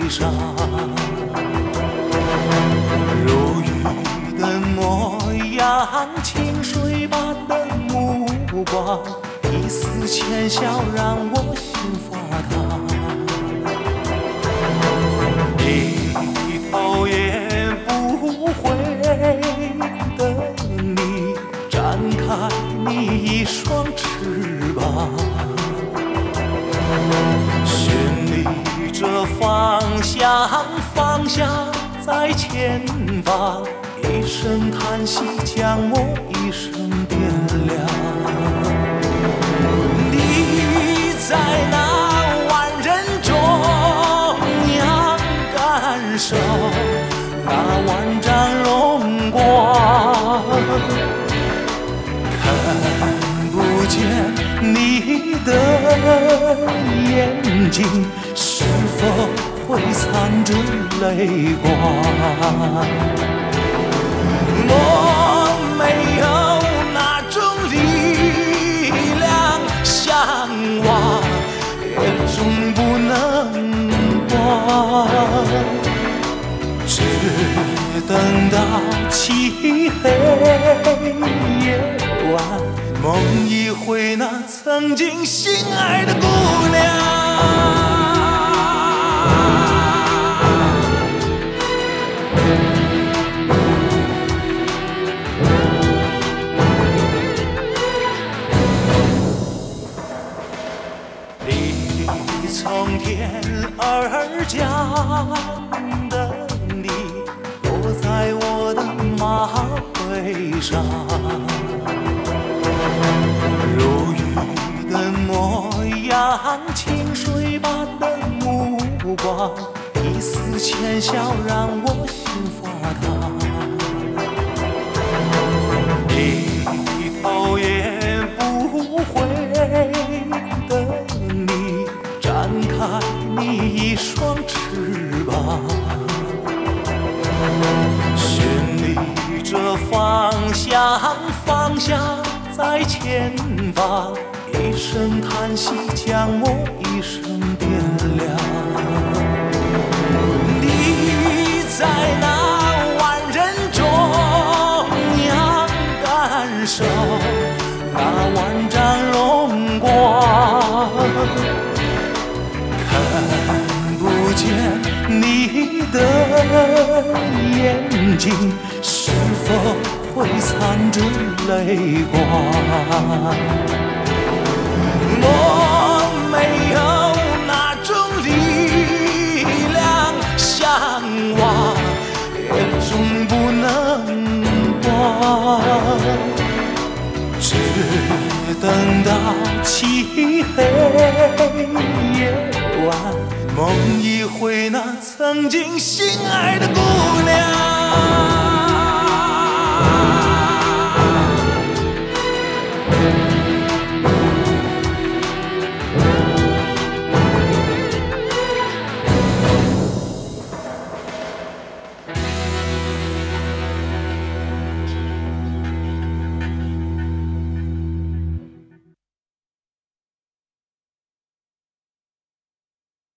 上，如玉的模样，清水般的目光，一丝浅笑让我心发烫。低头也不回的你，展开你一双翅膀，寻觅着方向，方向在前方。一声叹息将我一生点亮。你在那万人中央感受那万丈荣光，看不见你的眼睛，是否会藏着泪光？我没有那种力量，想忘也终不能忘，只等到漆黑夜晚，梦一回那曾经心爱的姑娘。从天而降的你，落在我的马背上，如玉的模样，清水般的目光，一丝浅笑让我心发烫。低头也不回的你，展开你一双翅膀，寻觅着方向，方向在前方。一声叹息将我一生点亮。你在那万人中央感受那万丈荣光，看不见你的眼睛，是否会藏着泪光？我没有那种力量，想忘也终不能忘，只等到漆黑夜晚，梦一回那曾经心爱的姑娘。